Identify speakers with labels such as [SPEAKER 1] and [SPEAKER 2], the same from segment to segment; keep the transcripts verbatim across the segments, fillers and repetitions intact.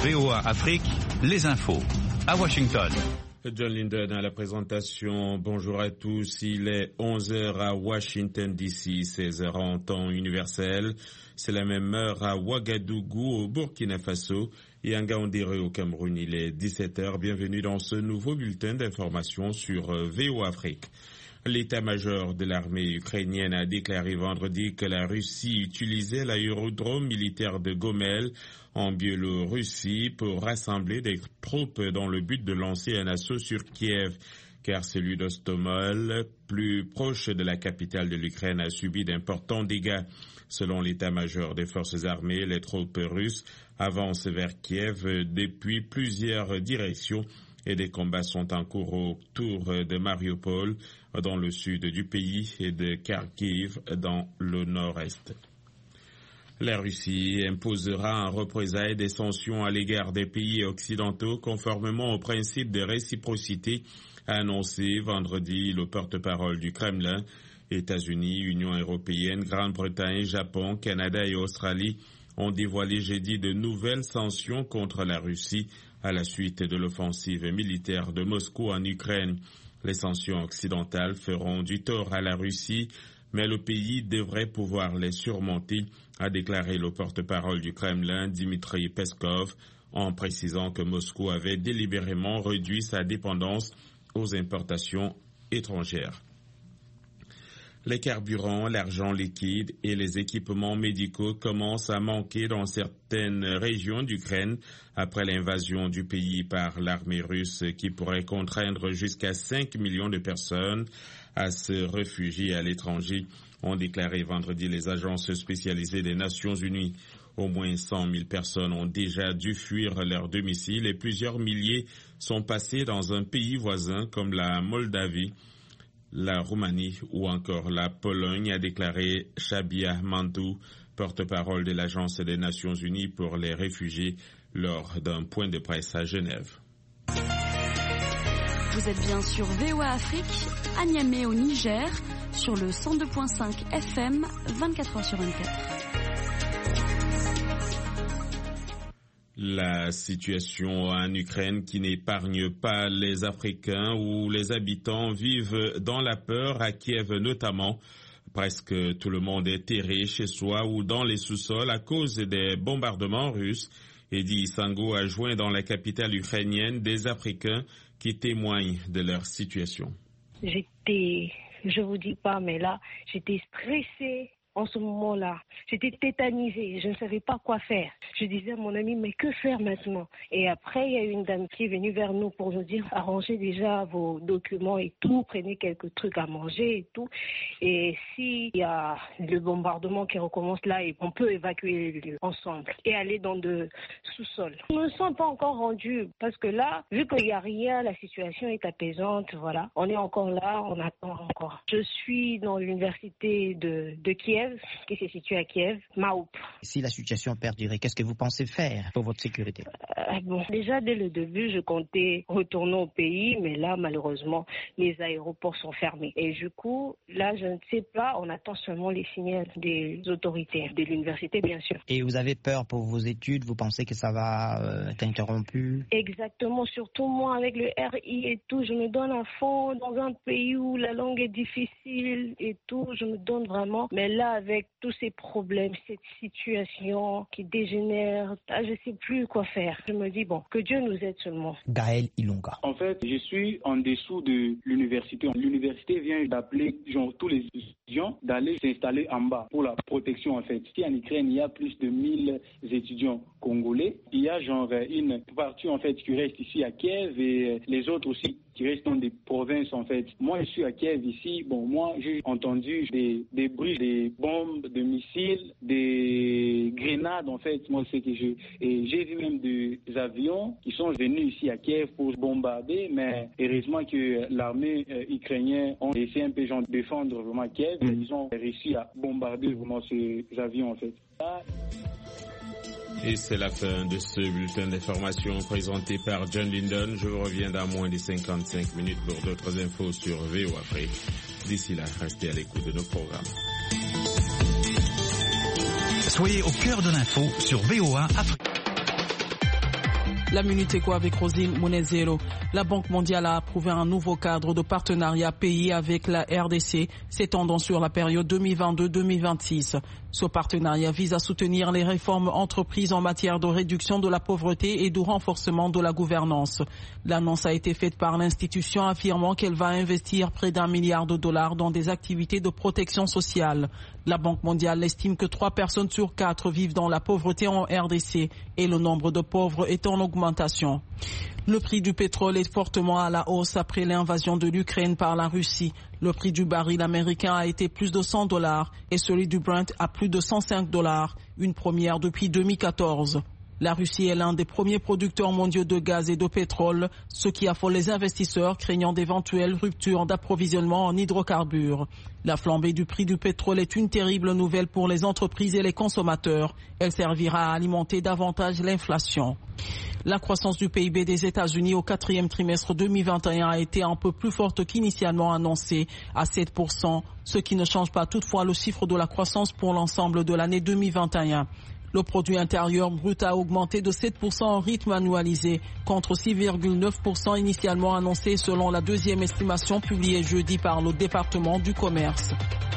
[SPEAKER 1] V O A Afrique, les infos. À Washington.
[SPEAKER 2] John Linden à la présentation. Bonjour à tous. Il est onze heures à Washington D C, seize heures en temps universel. C'est la même heure à Ouagadougou au Burkina Faso et à Ngaoundéré au Cameroun. Il est dix-sept heures. Bienvenue dans ce nouveau bulletin d'information sur V O A Afrique. L'état-major de l'armée ukrainienne a déclaré vendredi que la Russie utilisait l'aérodrome militaire de Gomel en Biélorussie pour rassembler des troupes dans le but de lancer un assaut sur Kiev, car celui d'Ostomol, plus proche de la capitale de l'Ukraine, a subi d'importants dégâts. Selon l'état-major des forces armées, les troupes russes avancent vers Kiev depuis plusieurs directions et des combats sont en cours autour de Mariupol dans le sud du pays et de Kharkiv dans le nord-est. La Russie imposera en représailles des sanctions à l'égard des pays occidentaux conformément au principe de réciprocité annoncé vendredi le porte-parole du Kremlin. États-Unis, Union européenne, Grande-Bretagne, Japon, Canada et Australie ont dévoilé jeudi de nouvelles sanctions contre la Russie à la suite de l'offensive militaire de Moscou en Ukraine. Les sanctions occidentales feront du tort à la Russie, mais le pays devrait pouvoir les surmonter, a déclaré le porte-parole du Kremlin, Dmitry Peskov, en précisant que Moscou avait délibérément réduit sa dépendance aux importations étrangères. Les carburants, l'argent liquide et les équipements médicaux commencent à manquer dans certaines régions d'Ukraine après l'invasion du pays par l'armée russe qui pourrait contraindre jusqu'à cinq millions de personnes à se réfugier à l'étranger, ont déclaré vendredi les agences spécialisées des Nations Unies. Au moins cent mille personnes ont déjà dû fuir leur domicile et plusieurs milliers sont passés dans un pays voisin comme la Moldavie, la Roumanie ou encore la Pologne, a déclaré Shabia Mantou, porte-parole de l'Agence des Nations Unies pour les réfugiés, lors d'un point de presse à Genève.
[SPEAKER 3] Vous êtes bien sur V O A Afrique, à Niamey au Niger, sur le cent deux virgule cinq F M, vingt-quatre heures sur vingt-quatre.
[SPEAKER 2] La situation en Ukraine qui n'épargne pas les Africains où les habitants vivent dans la peur, à Kiev notamment. Presque tout le monde est terré chez soi ou dans les sous-sols à cause des bombardements russes. Edi Sango a joint dans la capitale ukrainienne des Africains qui témoignent de leur situation.
[SPEAKER 4] J'étais, je vous dis pas, mais là, j'étais stressée. En ce moment-là, j'étais tétanisée, je ne savais pas quoi faire. Je disais à mon ami, mais que faire maintenant? Et après, il y a une dame qui est venue vers nous pour nous dire, arrangez déjà vos documents et tout, prenez quelques trucs à manger et tout. Et s'il y a le bombardement qui recommence là, on peut évacuer le lieu ensemble et aller dans de sous-sol. Je ne me sens pas encore rendue parce que là, vu qu'il n'y a rien, la situation est apaisante, voilà. On est encore là, on attend encore. Je suis dans l'université de, de Kiev, qui se situe à Kiev, Maoup.
[SPEAKER 5] Si la situation perdurait, qu'est-ce que vous pensez faire pour votre sécurité?
[SPEAKER 4] euh, Bon, déjà dès le début, je comptais retourner au pays, mais là, malheureusement, les aéroports sont fermés. Et du coup, là, je ne sais pas, on attend seulement les signaux des autorités, de l'université, bien sûr.
[SPEAKER 5] Et vous avez peur pour vos études? Vous pensez que ça va euh, être interrompu?
[SPEAKER 4] Exactement, surtout moi, avec le R I et tout, je me donne à fond dans un pays où la langue est difficile et tout, je me donne vraiment. Mais là, avec tous ces problèmes, cette situation qui dégénère, ah, je ne sais plus quoi faire. Je me dis, bon, que Dieu nous aide seulement.
[SPEAKER 5] Gaël Ilunga.
[SPEAKER 6] En fait, je suis en dessous de l'université. L'université vient d'appeler genre, tous les étudiants d'aller s'installer en bas pour la protection, en fait. Ici, en Ukraine, il y a plus de mille étudiants congolais. Il y a genre une partie, en fait, qui reste ici à Kiev et les autres aussi qui restent dans des provinces, en fait. Moi, je suis à Kiev ici. Bon, moi, j'ai entendu des, des bruits, des bombes, des missiles, des grenades, en fait. Moi, c'est que je... Et j'ai vu même des avions qui sont venus ici à Kiev pour bombarder, mais heureusement que l'armée euh, ukrainienne a essayé un peu genre, de défendre vraiment Kiev. Et ils ont réussi à bombarder vraiment ces avions, en fait. Là,
[SPEAKER 2] Et c'est la fin de ce bulletin d'information présenté par John Linden. Je vous reviens dans moins de cinquante-cinq minutes pour d'autres infos sur V O A Afrique. D'ici là, restez à l'écoute de nos programmes.
[SPEAKER 1] Soyez au cœur de l'info sur V O A Afrique.
[SPEAKER 7] La Minute Éco avec Rosine Monezero. La Banque mondiale a approuvé un nouveau cadre de partenariat pays avec la R D C, s'étendant sur la période deux mille vingt-deux deux mille vingt-six. Ce partenariat vise à soutenir les réformes entreprises en matière de réduction de la pauvreté et de renforcement de la gouvernance. L'annonce a été faite par l'institution affirmant qu'elle va investir près d'un milliard de dollars dans des activités de protection sociale. La Banque mondiale estime que trois personnes sur quatre vivent dans la pauvreté en R D C et le nombre de pauvres est en augmentation. Le prix du pétrole est fortement à la hausse après l'invasion de l'Ukraine par la Russie. Le prix du baril américain a été plus de cent dollars et celui du Brent à plus de cent cinq dollars, une première depuis deux mille quatorze. La Russie est l'un des premiers producteurs mondiaux de gaz et de pétrole, ce qui affole les investisseurs craignant d'éventuelles ruptures d'approvisionnement en hydrocarbures. La flambée du prix du pétrole est une terrible nouvelle pour les entreprises et les consommateurs. Elle servira à alimenter davantage l'inflation. La croissance du P I B des États-Unis au quatrième trimestre deux mille vingt et un a été un peu plus forte qu'initialement annoncé, à sept pour cent, ce qui ne change pas toutefois le chiffre de la croissance pour l'ensemble de l'année deux mille vingt et un. Le produit intérieur brut a augmenté de sept pour cent en rythme annualisé, contre six virgule neuf pour cent initialement annoncé selon la deuxième estimation publiée jeudi par le département du commerce.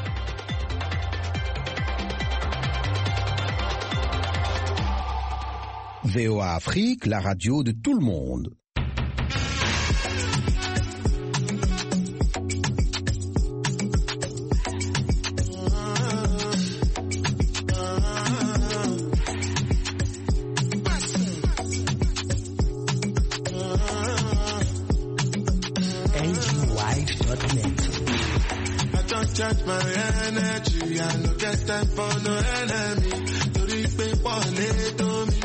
[SPEAKER 8] V O A Afrique, la radio de tout le monde.
[SPEAKER 9] Charge my energy, I no get time for no enemy. To reach me one to me.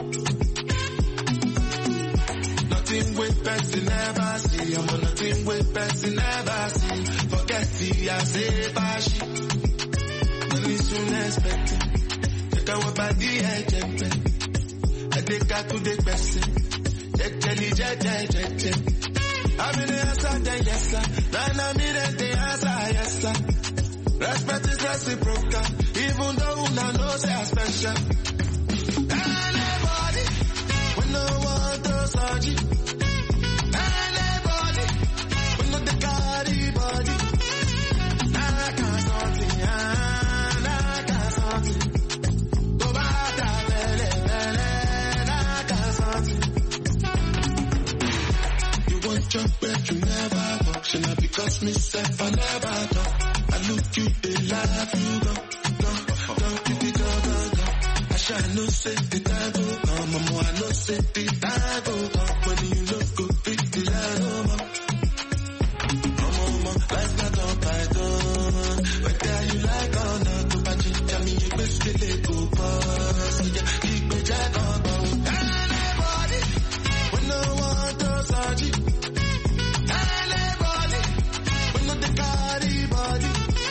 [SPEAKER 9] Nothing with person never see. I'm on nothing with person never see. Forget the I say bashi. Money soon expected. Take our body agent. I take her to the person. Check jelly, check, check, check, check. I'm in the answer, then yes sir. Then I'm in the answer, yes sir. Respect is reciprocal, even though una know say I special. Anybody, we no want to search it. Anybody, we no the carry body. I can't something, I can't something. Go back to bele bele, I can't something. You want your breath, you never walk. Should not because myself I never talk. I look you, they laugh, you go, go, go, go, go, go, go. I shall no say the time go come, mama, I no say the time go come. When you look go, big the line, oh, mama. Mama, mama, life's not on Python. Whether you like or not, to patch it, tell me you best get it go, boss. So yeah, keep me jack on, boss. Anybody, we no want to search it. Anybody, we no the carry body.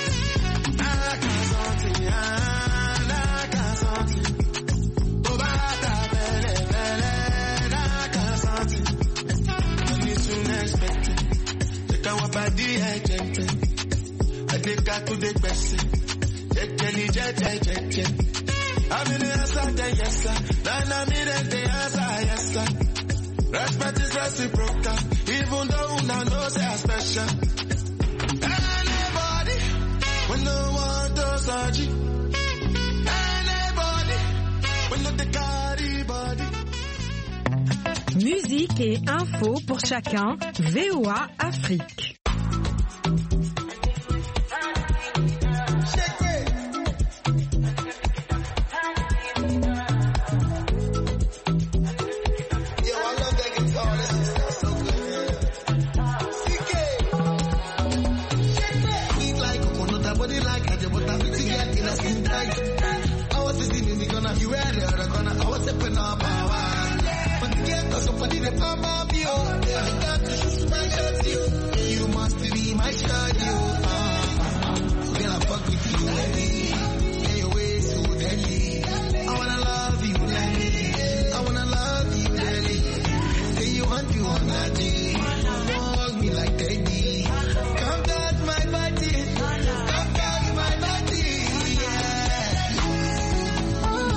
[SPEAKER 9] I take her to the person. Check, jelly, check, check, check, check. I'm in the answer, then yes sir. Then I'm in the answer, yes sir. Respect is reciprocal, even though una know say I special. Anybody, we no want to search it. Anybody, we no the carry body.
[SPEAKER 10] Musique et info pour chacun, V O A Afrique.